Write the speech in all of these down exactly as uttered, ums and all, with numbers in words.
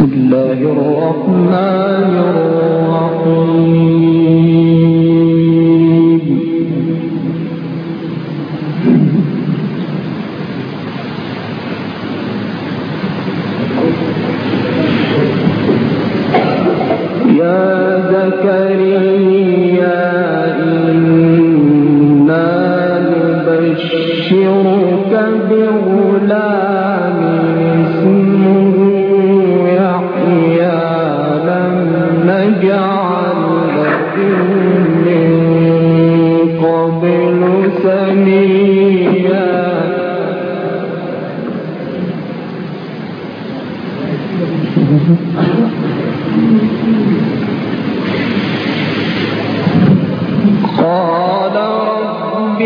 الله الرحمن الرحيم. يا زكريا إنا نبشرك بغلام اسمه يحيى لم نجعل له من قبل سميا. قال رب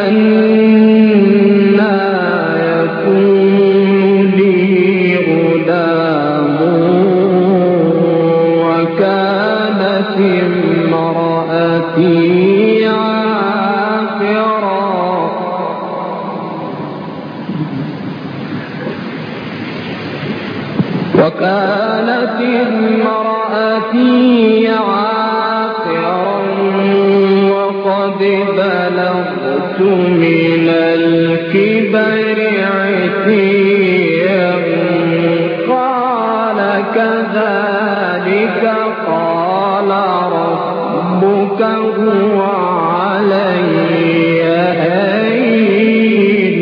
أنى يكون لي غلام وكانت امرأتي عاقرا وكانت امرأتي عاقرا وقد بلغت من الكبر عتيا. قال كذلك قال ربك هو علي هين.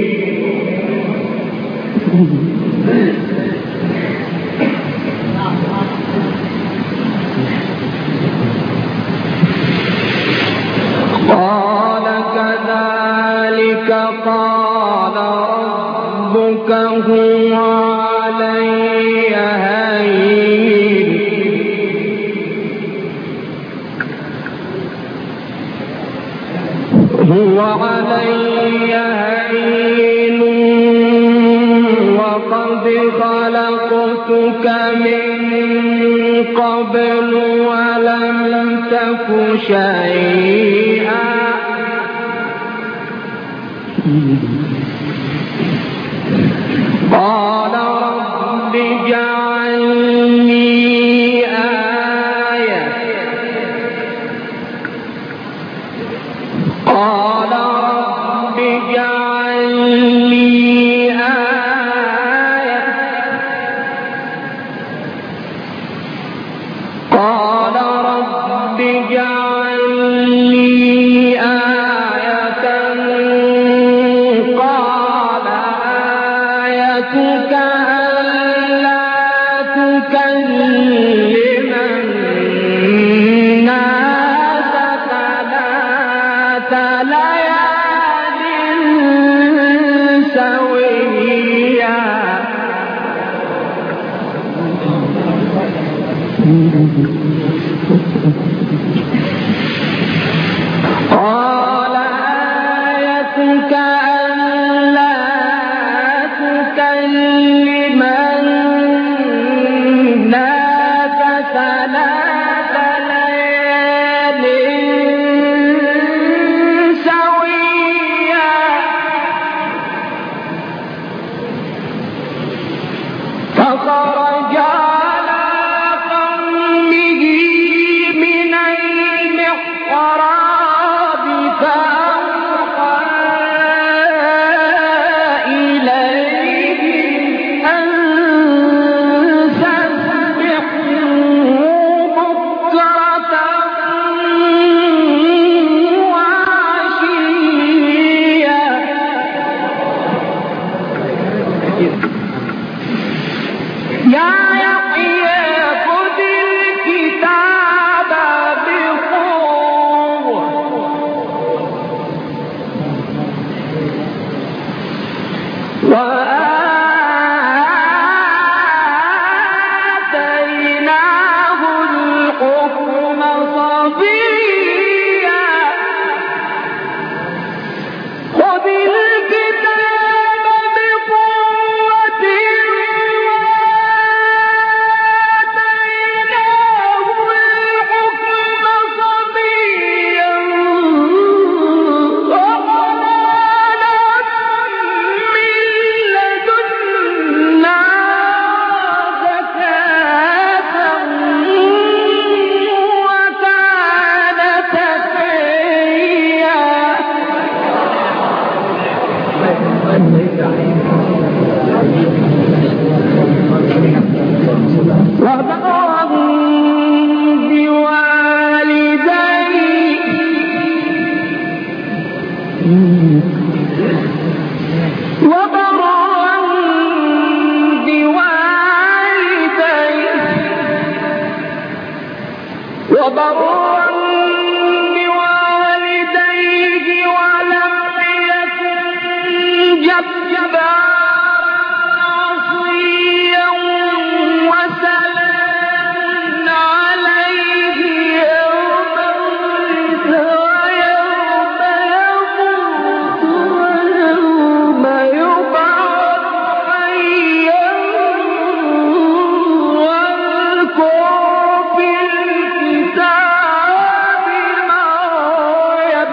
قال كذلك قال ربك هو علي هين. هو علي هين وقد خلقتك من قبل ولم تك شيئا. قال رب اجعل لي آية. قال رب اجعل لي آية. قال رب اجعل لي آية. قال آيتك ألا تكلم الناس ثلاث ليال سويا. قال آيتك ألا تكلم الناس ثلاث ليال سويا. فخرج على قومه من المحراب فأوحى إليهم أن سبحوا بكرة وعشيا. يا يحيى خذ الكتاب بقوة وآتيناه الحكم صبيا. خذ الكتاب بقوة وبرا بوالديه وبرا بوالديه وبرا بوالديه ولم يكن جبارا عصيا وسلام عليه يوم ولد ويوم يموت ويوم يبعث حيا واذكر في الكتاب مريم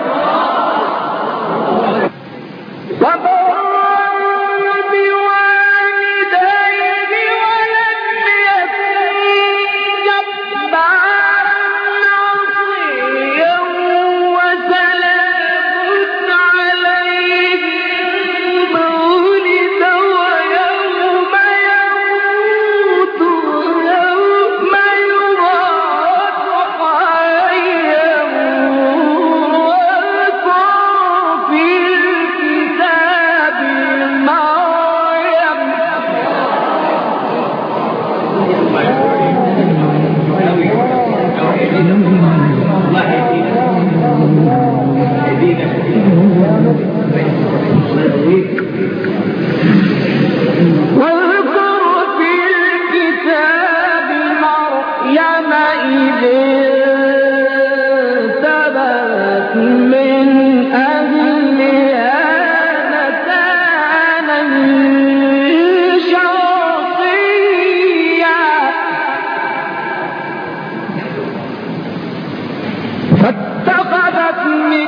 فاتخذت من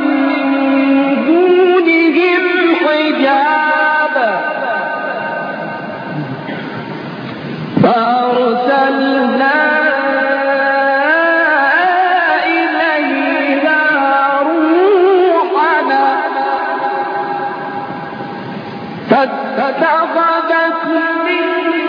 دونهم حجابا فأرسلنا إليها روحنا فاتخذت من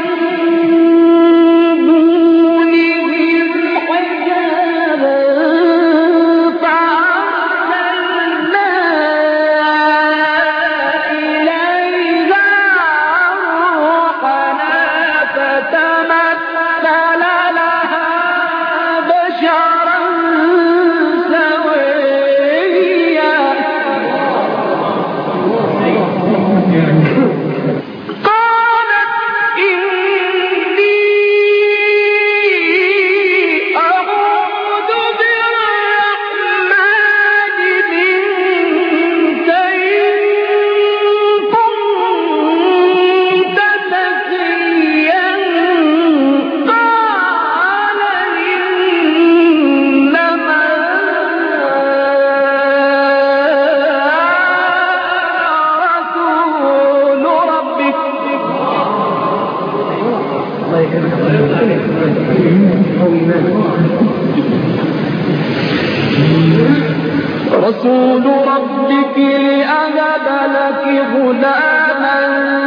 رسول ربك لأهب لك غلاما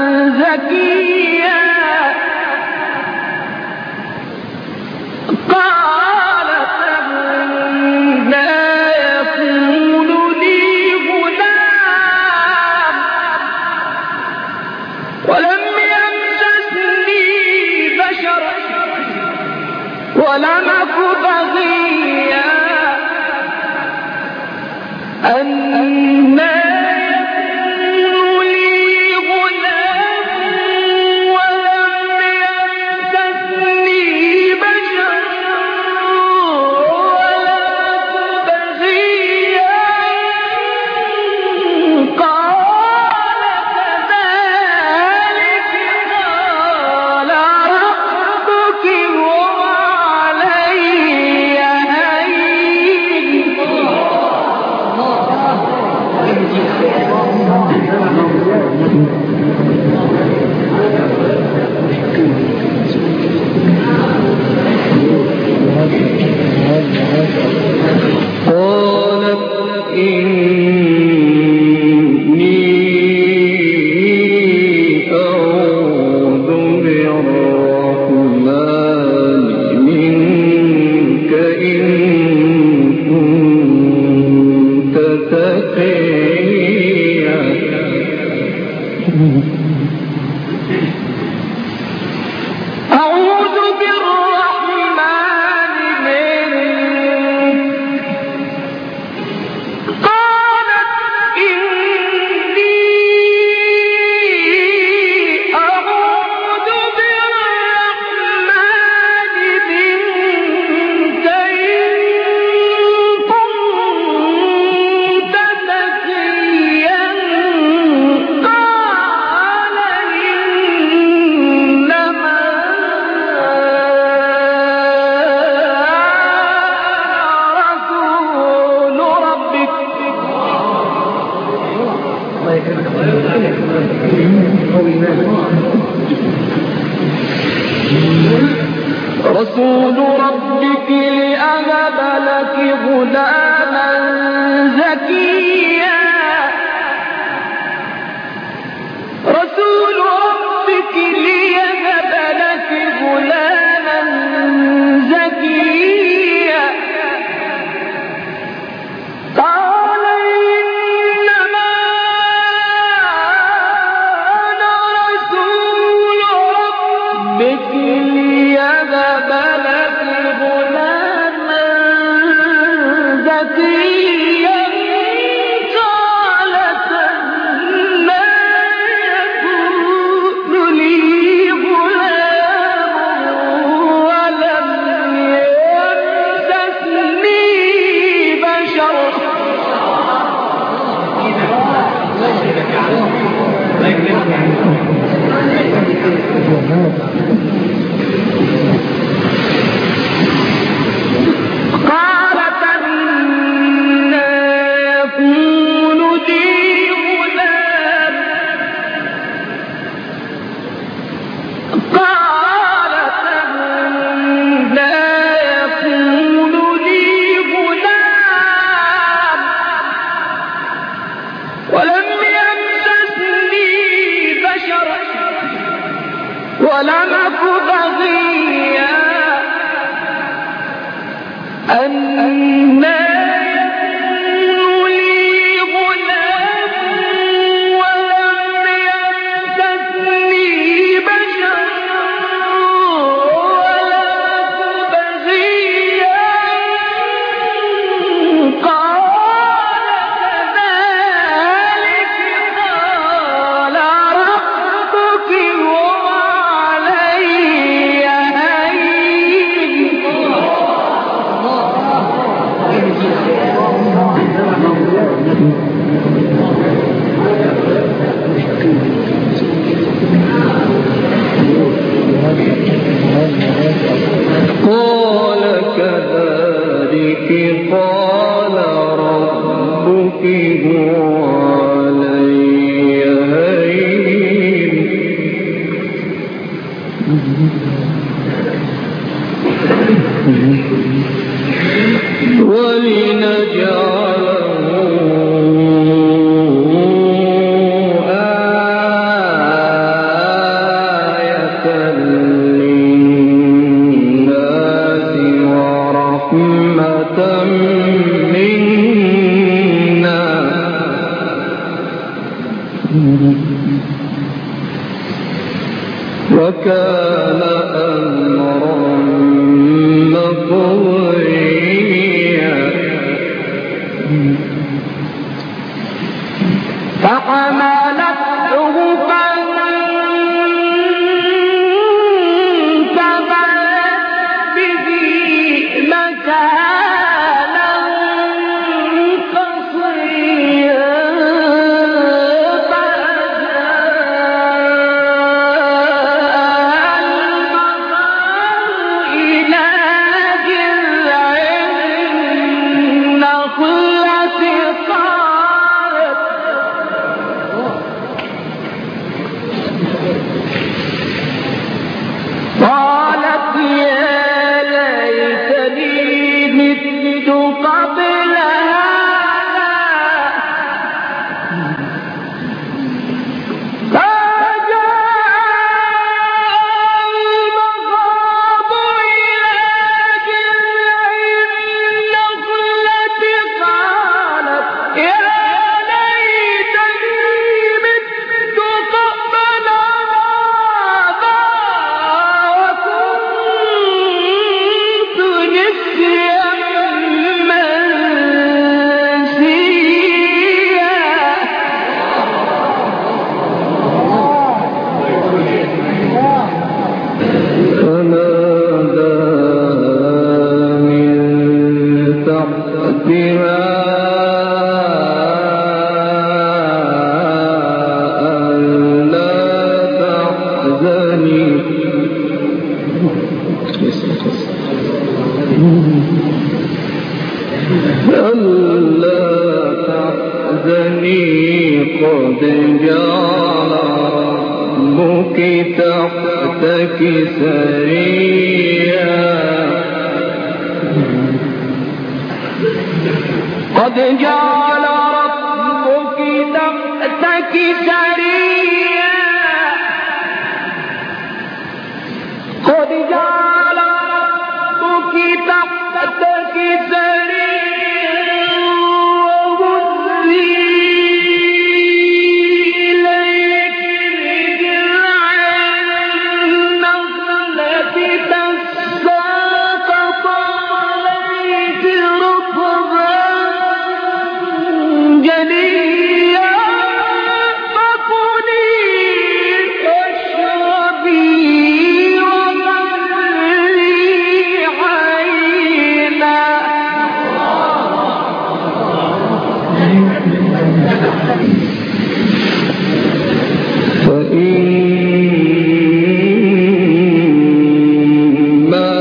زكيا قالت أنى يكون لي غلام ولم يمسسني بشر ولم أك بغيا أنى يكون لي غلام ولم يمسسني بشر ولم أك بغيا قال كذلك قال ربك هو علي هين رسول ربك لأهب لك غلاما زكيا رسول ربك ليهب لك غلاما زكيا قال إنما أنا رسول ربك ليهب لك غلاما زكيا قالت أنى يكون لي غلام ولم يمسسني بشر قالت أنى يكون لي غلام قالت أنى يكون لي غلام ولم يمسسني بشر ولم أك بغيا أنى يكون لي غلام ولم يمسسني بشر ولم أك بغيا قال كذلك قال ربك هو علي هين قال كذلك قال ربك هو علي هين ولنجعله آية للناس ورحمة منا وكان أمرا مقضيا فحملته فانتبذت به مكانا قصيا فأجاء المخاض إلى جذع النخلة قالت قالت يا ليتني مت قبل هذا فجاء المخاض إلى جذع النخلة قالت يا ليتني مت قبل هذا وكنت نسيا منسيا فناداها من تحتها ألا تحزني ألا تحزني قد جعل ربك تحتك سريا قد جعل ربك تحتك سريا قد جعل ربك تحتك سريا وهزي إليك بجذع النخلة تساقط عليك رطبا جنيا فكلي واشربي وقري عينا فإما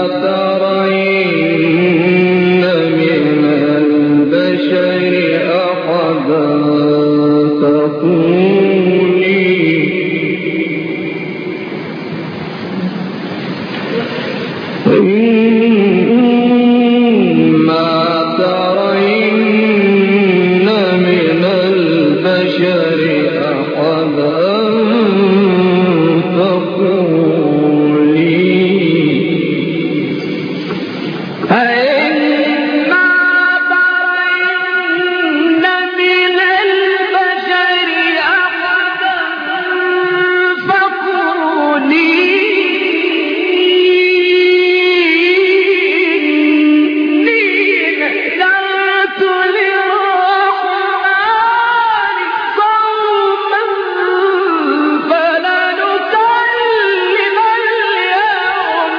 ترين من البشر أحدا فقولي فإما ترين من البشر أحدا فقولي فإما ترين من البشر أحدا فقولي إني نذرت للرحمن صوما فلن أكلم اليوم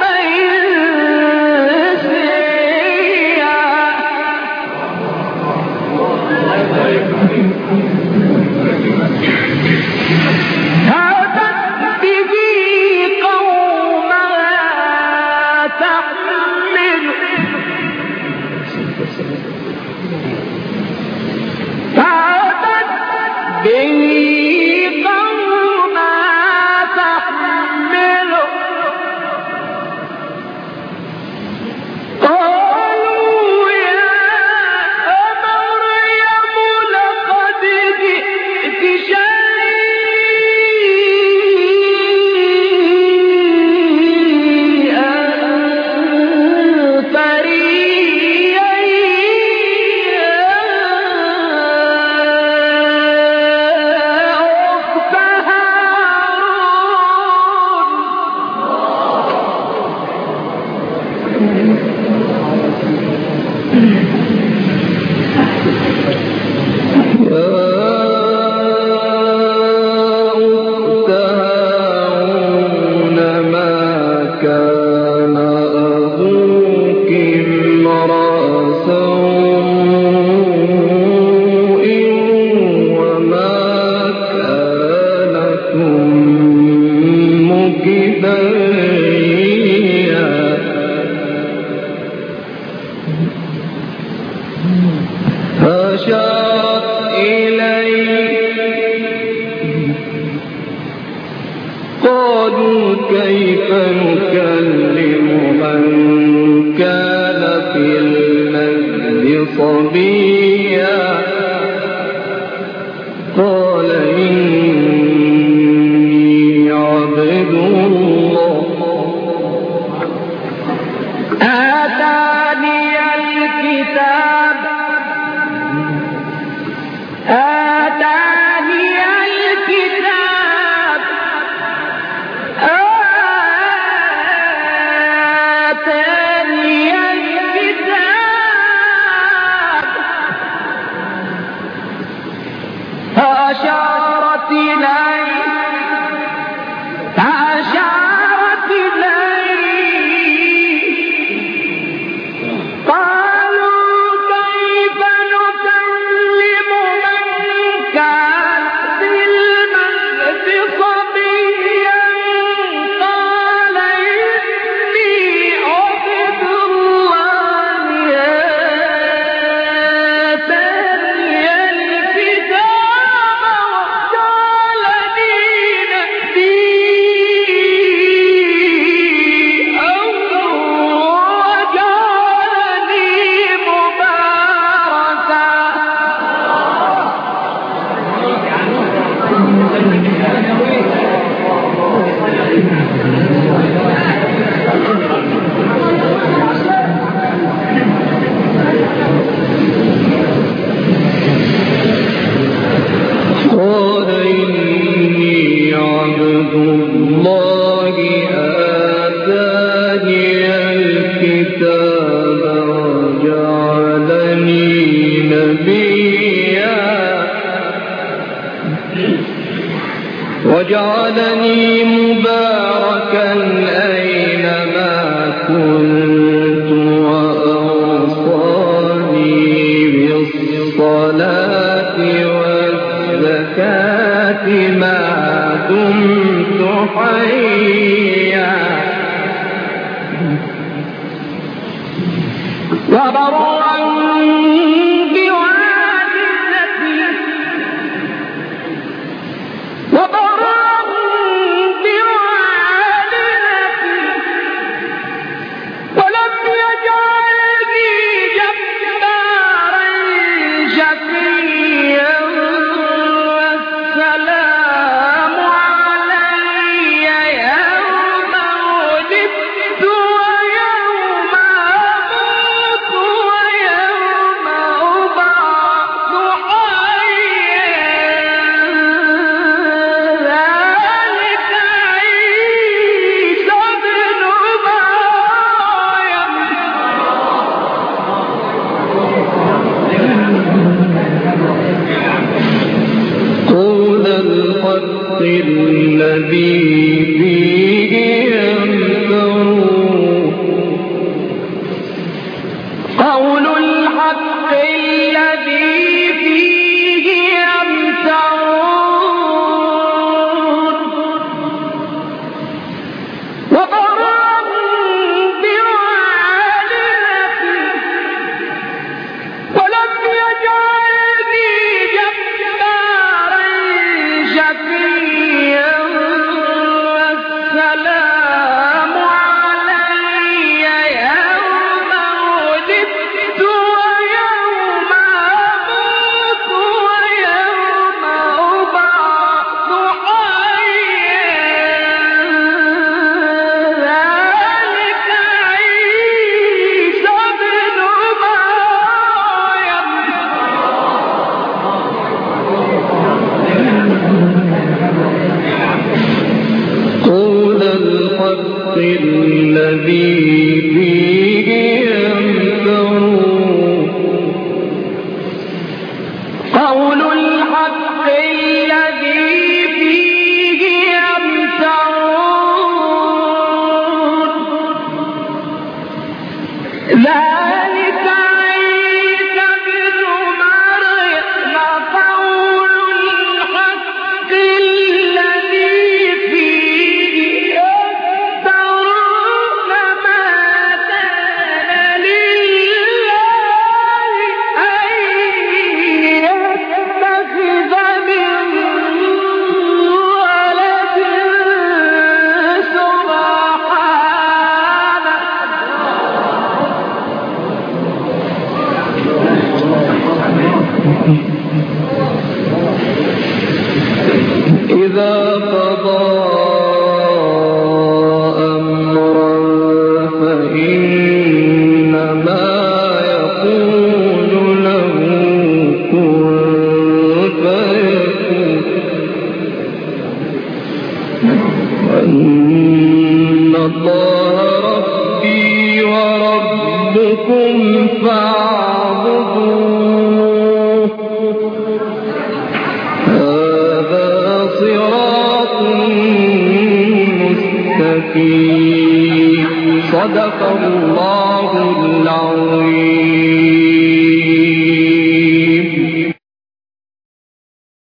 إنسيا هاتت به قومها تحمل هاتت به قومها تحمل قالوا يا مريم لقد جئت شيئا فريا يا أخت هارون يا أخت هارون ما كان أبوك امرأ سوء وما كانت أمك بغيا فأشارت إليه قالوا كيف نكلم من كان في المهد صبيا قال إني عبد الله آتاني الكتاب آتاني الكتاب آتاني الكتاب فأشارت إليه فأشارت إليه قالوا أوتي الكتاب وجعلني نبيا وجعلني مباركا أينما كنت وأوصاني بالصلاة والزكاة ما دمت حيا وبرا بوالدتي وبرا بوالدتي ولم يجعلني جبارا شقيا والسلام علي يوم ولدت ويوم أموت ويوم أبعث حيا ذلك عيسى ابن مريم قول الحق الذي فيه يمترون قول الحق الذي فيه يمترون وبرا بوالدتي ولم يجعلني جبارا شقيا والسلام علي يوم ولدت ويوم أموت ويوم أبعث حيا ذلك عيسى ابن مريم قول الحق الذي فيه يمترون قول الحق الذي فيه يمترون ذلك عيسى ابن مريم قول الحق الذي فيه يمترون ما كان لله أن يتخذ من ولد سبحانه إذا قضى أمرا فإنما يقول له كن فيكون وإن الله ربي وربكم فاعبدوه هذا صراط مستقيم صدق الله العظيم